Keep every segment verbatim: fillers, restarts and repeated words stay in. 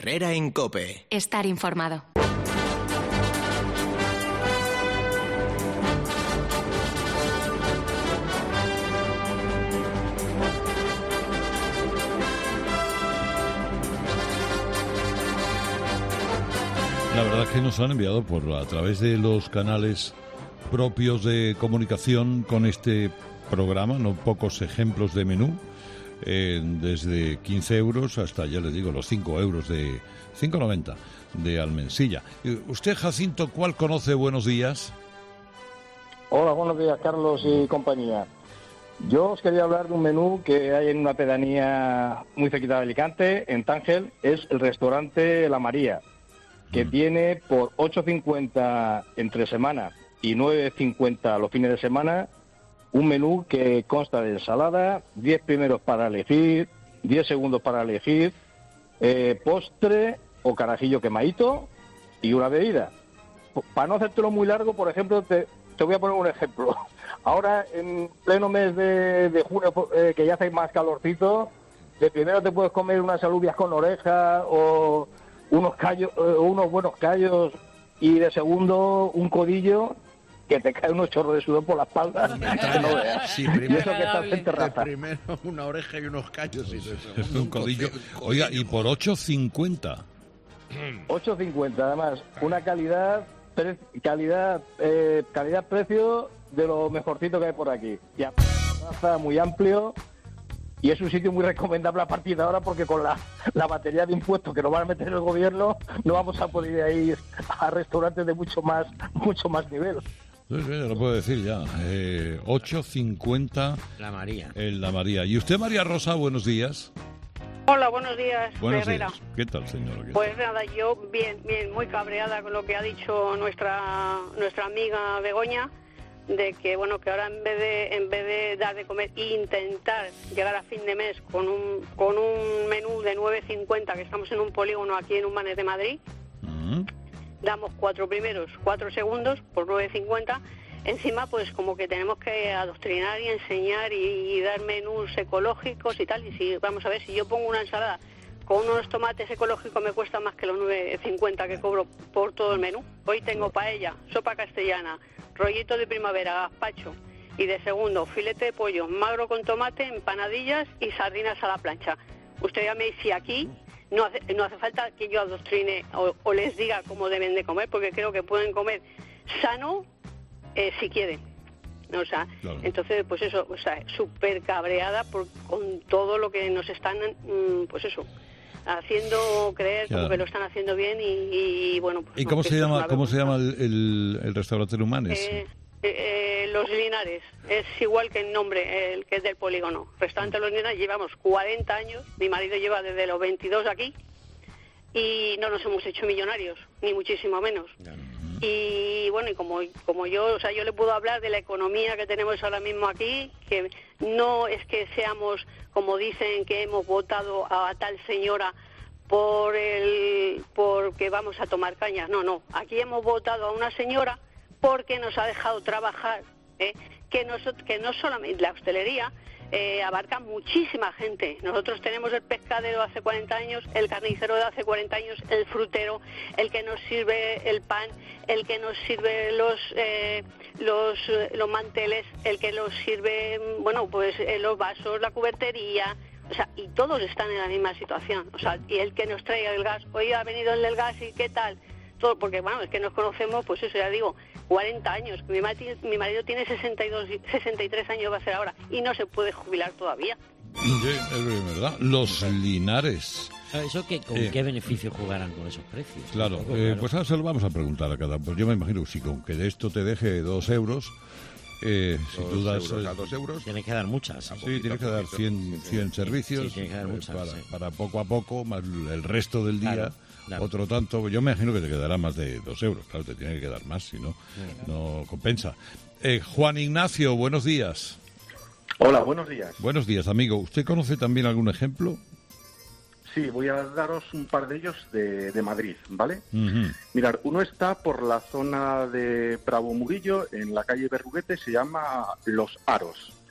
Herrera en COPE. Estar informado. La verdad es que nos han enviado por a través de los canales propios de comunicación con este programa, no pocos ejemplos de menú, eh, desde quince euros hasta, ya les digo, los cinco euros de cinco noventa de Almensilla. ¿Usted, Jacinto, cuál conoce? Buenos días. Hola, buenos días, Carlos y compañía. Yo os quería hablar de un menú que hay en una pedanía muy cerquita de Alicante, en Tángel, es el restaurante La María, que mm. tiene por ocho cincuenta entre semana y nueve cincuenta los fines de semana, un menú que consta de ensalada, diez primeros para elegir, diez segundos para elegir, eh, postre o carajillo quemadito y una bebida. Para no hacértelo muy largo, por ejemplo, te, te voy a poner un ejemplo. Ahora, en pleno mes de, de junio, eh, que ya hace más calorcito, de primero te puedes comer unas alubias con oreja o unos callos, eh, unos buenos callos, y de segundo un codillo que te cae unos chorros de sudor por la espalda. Que no veas. Sí, primero, y eso que estás en terraza. Primero una oreja y unos callos. Y de un codillo. Oiga, y por ocho cincuenta. ocho cincuenta, además, una calidad, pre, calidad, eh, calidad-precio de lo mejorcito que hay por aquí. Y está muy amplio y es un sitio muy recomendable a partir de ahora, porque con la, la batería de impuestos que nos van a meter el gobierno no vamos a poder ir a restaurantes de mucho más, mucho más nivel. Sí, sí, ya lo puedo decir ya. Eh, ocho cincuenta La María. En La María. ¿Y usted, María Rosa, buenos días? Hola, buenos días, Buenos Herrera. días. ¿Qué tal, señora? ¿Qué pues tal? nada, yo bien, bien, muy cabreada con lo que ha dicho nuestra nuestra amiga Begoña, de que bueno, que ahora en vez de en vez de dar de comer e intentar llegar a fin de mes con un con un menú de nueve cincuenta, que estamos en un polígono aquí en Humbanes de Madrid, uh-huh. damos cuatro primeros, cuatro segundos por nueve cincuenta. Encima, pues como que tenemos que adoctrinar y enseñar y, y dar menús ecológicos y tal. Y si vamos a ver, si yo pongo una ensalada con unos tomates ecológicos, me cuesta más que los nueve cincuenta que cobro por todo el menú. Hoy tengo paella, sopa castellana, rollito de primavera, gazpacho, y de segundo, filete de pollo magro con tomate, empanadillas y sardinas a la plancha. Usted ya me dice, si aquí no hace, no hace falta que yo adoctrine o, o les diga cómo deben de comer, porque creo que pueden comer sano, Eh, si quieren, o sea, claro. Entonces, pues eso, o sea, súper cabreada por, con todo lo que nos están, mm, pues eso, haciendo creer claro. como que lo están haciendo bien y, y bueno. Pues ¿Y cómo se llama, cómo se llama el, el, el restaurante en Humbanes? Eh, eh, Los Linares, es igual que el nombre, el que es del polígono. Restaurante Los Linares, llevamos cuarenta años, mi marido lleva desde los veintidós aquí y no nos hemos hecho millonarios, ni muchísimo menos. Claro. Y bueno, y como como yo, o sea, yo le puedo hablar de la economía que tenemos ahora mismo aquí, que no es que seamos, como dicen, que hemos votado a tal señora por el porque vamos a tomar cañas. No, no, aquí hemos votado a una señora porque nos ha dejado trabajar, ¿eh? que, nos, que no solamente la hostelería, Eh, abarca muchísima gente. Nosotros tenemos el pescadero de hace cuarenta años, el carnicero de hace cuarenta años, el frutero, el que nos sirve el pan, el que nos sirve los eh, los, los manteles, el que nos sirve, bueno, pues eh, los vasos, la cubertería, o sea, y todos están en la misma situación. O sea, y el que nos trae el gas, hoy ha venido el del gas y ¿qué tal? Todo, porque bueno, es que nos conocemos, pues eso ya digo, cuarenta años. Mi marido, mi marido tiene sesenta y dos, sesenta y tres años va a ser ahora y no se puede jubilar todavía. Sí, es verdad. Los Linares. ¿Eso qué, con eh, qué beneficio jugarán con esos precios? Claro, poco, eh, claro. Pues ahora se lo vamos a preguntar a cada uno. Pues yo me imagino que si con que de esto te deje dos euros, eh, si tú das euros a dos euros, tienes que dar muchas. Sí, poquito, tienes que dar cien, cien servicios, sí, tienes que dar muchas, para, sí. para poco a poco, más el resto del día. Claro. Claro. Otro tanto, yo me imagino que te quedará más de dos euros, claro, te tiene que quedar más, si no, no compensa. Eh, Juan Ignacio, buenos días. Hola, buenos días. Buenos días, amigo. ¿Usted conoce también algún ejemplo? Sí, voy a daros un par de ellos de, de Madrid, ¿vale? Uh-huh. Mirad, uno está por la zona de Bravo Murillo, en la calle Berruguete, se llama Los Aros.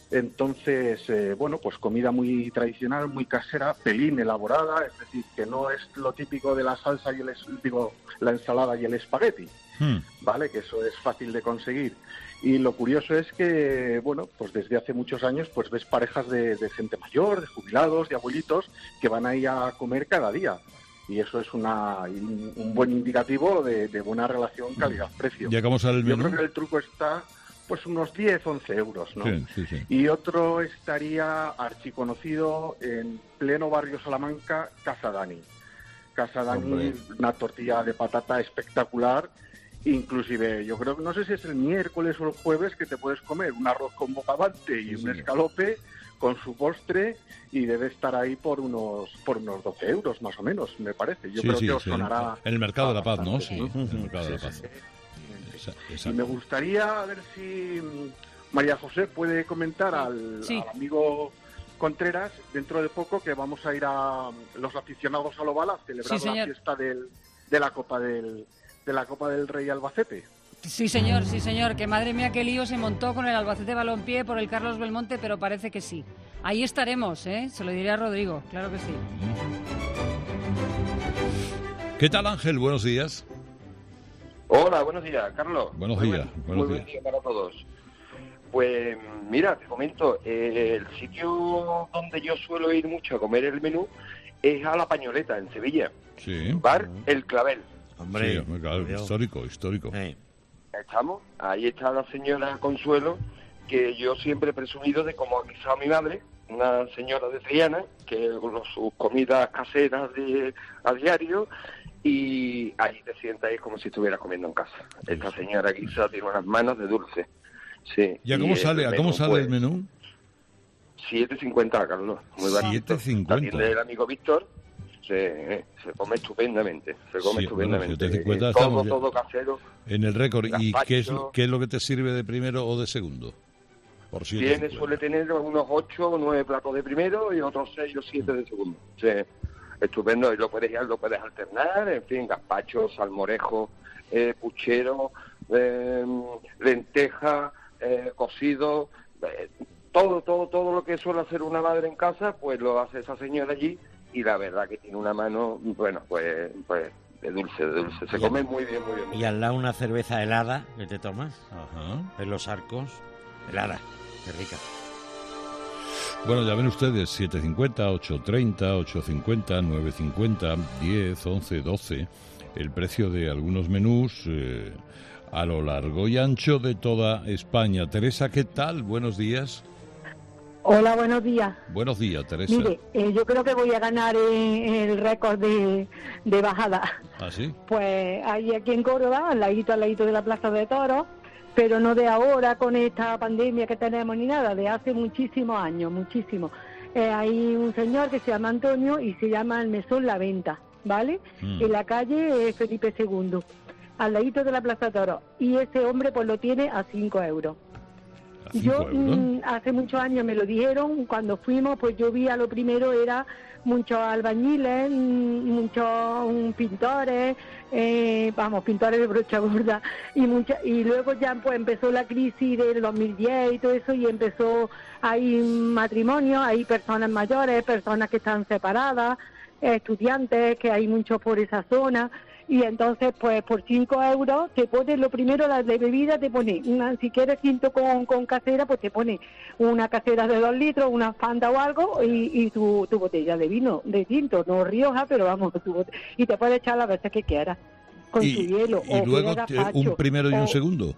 Entonces, eh, bueno, pues comida muy tradicional, muy casera, pelín elaborada, es decir, que no es lo típico de la salsa y el, digo, la ensalada y el espagueti, hmm. ¿vale? Que eso es fácil de conseguir. Y lo curioso es que, bueno, pues desde hace muchos años, pues ves parejas de, de gente mayor, de jubilados, de abuelitos, que van ahí a comer cada día. Y eso es una, un, un buen indicativo de, de buena relación calidad-precio. ¿Ya cómo sale el menú? Yo creo que el truco está... pues unos diez, once euros, ¿no? Sí, sí, sí. Y otro estaría archiconocido en pleno barrio Salamanca, Casa Dani. Casa Dani, Hombre. Una tortilla de patata espectacular, inclusive yo creo que no sé si es el miércoles o el jueves que te puedes comer un arroz con bogavante y sí, un escalope con su postre y debe estar ahí por unos por unos doce euros más o menos, me parece. Yo sí, creo sí, que os sí. sonará... En el Mercado de la Paz, ¿no? Sí, sí, en el Mercado sí, de la Paz. Sí, sí. Exacto. Y me gustaría ver si María José puede comentar al, sí. al amigo Contreras dentro de poco que vamos a ir a los aficionados al Oval a celebrar sí, la fiesta del, de la Copa del de la Copa del Rey Albacete. Sí, señor, sí, señor, que madre mía qué lío se montó con el Albacete Balompié por el Carlos Belmonte, pero parece que sí. Ahí estaremos, ¿eh? Se lo diré a Rodrigo, claro que sí. ¿Qué tal, Ángel? Buenos días. Hola, buenos días, Carlos. Buenos muy días. Buen, buenos muy días. buen día para todos. Pues mira, te comento, eh, el sitio donde yo suelo ir mucho a comer el menú es a La Pañoleta, en Sevilla. Sí. Bar El Clavel. Hombre, sí, claro, histórico, histórico. Sí. Estamos, ahí está la señora Consuelo, que yo siempre he presumido de cómo ha guisado a mi madre, una señora de Triana, que con sus comidas caseras de, a diario, y ahí te sientas ahí como si estuvieras comiendo en casa. Esta señora guisa tiene unas manos de dulce. Sí. ¿Y a cómo sale, ¿a cómo sale pues, el menú? siete cincuenta, Carlos. Muy barato. siete cincuenta. Atiende el amigo Víctor. Se, se come estupendamente. Se come sí, estupendamente. Bueno, siete cincuenta todo, todo casero. En el récord. ¿Y qué es, qué es lo que te sirve de primero o de segundo? Por Tiene, suele tener unos ocho o nueve platos de primero y otros seis o siete de segundo. Sí. Estupendo, y lo puedes, lo puedes alternar, en fin, gazpacho, salmorejo, eh, puchero, eh, lenteja, eh, cocido, eh, todo, todo, todo lo que suele hacer una madre en casa, pues lo hace esa señora allí, y la verdad que tiene una mano, bueno, pues, pues de dulce, de dulce, se come muy bien, muy bien. Y al lado una cerveza helada que te tomas, Ajá. en los arcos, helada, qué rica. Bueno, ya ven ustedes, siete cincuenta, ocho treinta, ocho cincuenta, nueve cincuenta, diez, once, doce, el precio de algunos menús eh, a lo largo y ancho de toda España. Teresa, ¿qué tal? Buenos días. Hola, buenos días. Buenos días, Teresa. Mire, eh, yo creo que voy a ganar eh, el récord de, de bajada. ¿Ah, sí? Pues ahí aquí en Córdoba, al ladito, al ladito de la Plaza de Toros, pero no de ahora con esta pandemia que tenemos ni nada, de hace muchísimos años, muchísimos. Eh, hay un señor que se llama Antonio y se llama el Mesón La Venta, ¿vale? Mm. En la calle eh, Felipe segundo, al ladito de la Plaza de Toros. Y ese hombre pues lo tiene a cinco euros. Yo mmm, hace muchos años me lo dijeron, cuando fuimos pues yo vi a lo primero era muchos albañiles, muchos um, pintores, eh, vamos, pintores de brocha gorda, y mucha, y luego ya pues empezó la crisis del dos mil diez y todo eso, y empezó, hay matrimonios, hay personas mayores, personas que están separadas, estudiantes, que hay muchos por esa zona. Y entonces, pues, por cinco euros, te pone lo primero, la de bebida, te pone, una, si quieres tinto con, con casera, pues te pone una casera de dos litros, una Fanta o algo, y, y tu, tu botella de vino, de tinto, no Rioja, pero vamos, tu botella, y te puedes echar las veces que quieras, con y, tu hielo. Y o luego gazpacho, un primero y un segundo.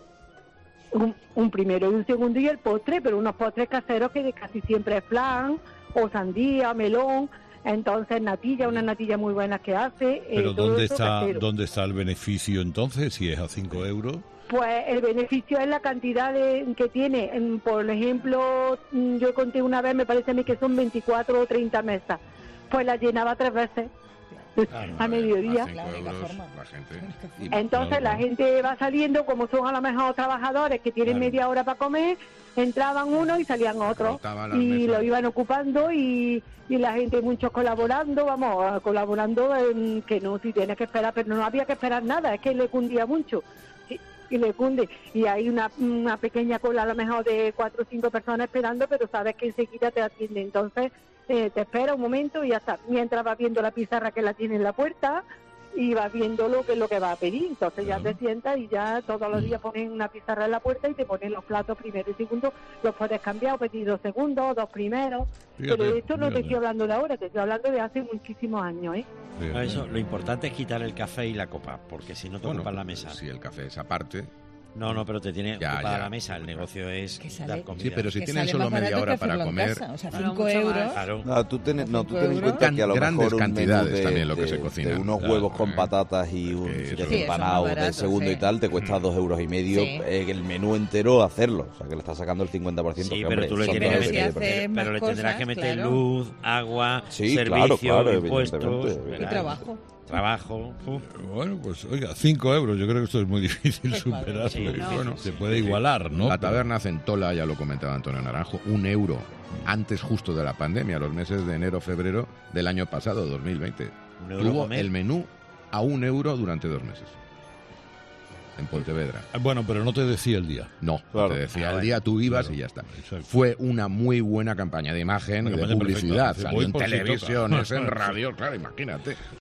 Un, un primero y un segundo y el postre, pero unos postres caseros que de casi siempre es flan, o sandía, melón. Entonces, natilla, una natilla muy buena que hace. ¿Pero eh, dónde está casero. dónde está el beneficio entonces, si es a cinco euros? Pues el beneficio es la cantidad de, que tiene. Por ejemplo, yo conté una vez, me parece a mí que son veinticuatro o treinta mesas. Pues la llenaba tres veces. Claro, a mediodía. A euros, la gente. Entonces claro, la gente va saliendo, como son a lo mejor trabajadores que tienen claro. media hora para comer, entraban unos y salían otros y lo iban ocupando y, y la gente muchos colaborando, vamos, colaborando en que no, si tienes que esperar, pero no había que esperar nada, es que le cundía mucho. y le cunde. Y hay una, una pequeña cola a lo mejor de cuatro o cinco personas esperando, pero sabes que enseguida te atiende. Entonces eh, te espera un momento y ya está. Mientras vas viendo la pizarra que la tiene en la puerta y vas viendo lo que, lo que va a pedir. Entonces ya te sientas y ya todos los días ponen una pizarra en la puerta y te ponen los platos primero y segundo. Los puedes cambiar o pedir dos segundos, dos primeros. Fíjate, pero esto no fíjate. te estoy hablando de ahora, te estoy hablando de hace muchísimos años, ¿eh? No, eso, lo importante es quitar el café y la copa, porque si no te Bueno, ocupan la mesa. Si el café es aparte. No, no, pero te tiene Ya, ocupada ya. la mesa. El negocio es Que sale- dar comida. Sí, pero si Que tienes sale solo más media barato hora que para hacerlo en comer. casa. O sea, Claro, cinco mucho más. euros. Claro. No, tú, tienes, no, tú ten en Cinco cuenta euros. que a lo Grandes mejor un menú cantidades de, también lo que de- se cocina. de unos Claro, huevos con eh. patatas y un Porque filete eso- Sí, eso empanado es más del barato, segundo sí. y tal, te cuesta dos euros y medio Sí. eh, el menú entero hacerlo. O sea, que le estás sacando el cincuenta por ciento. Sí, que, pero hombre, tú le son tienes dos que si euros y meter, medio. hace pero, más pero le tendrás que cosas, meter claro. luz, agua, Sí, servicio, claro, claro, impuestos, evidentemente, ¿verdad? Y trabajo. Trabajo. Uf. Bueno, pues oiga, cinco euros, yo creo que esto es muy difícil Pues claro, superarlo. sí, no, Bueno, sí, se sí, puede sí. igualar, ¿no? La taberna Centola, ya lo comentaba Antonio Naranjo, un euro antes justo de la pandemia, los meses de enero-febrero del año pasado, dos mil veinte. Un euro Tuvo comer. el menú a un euro durante dos meses. En Pontevedra. Ah, Bueno, pero no te decía el día. No, Claro. te decía, Ah, al día tú ibas claro. y ya está. Exacto. Fue una muy buena campaña de imagen Una y de campaña publicidad. perfecta. Dice, Salió voy en por si toca. televisiones, en radio, claro, imagínate.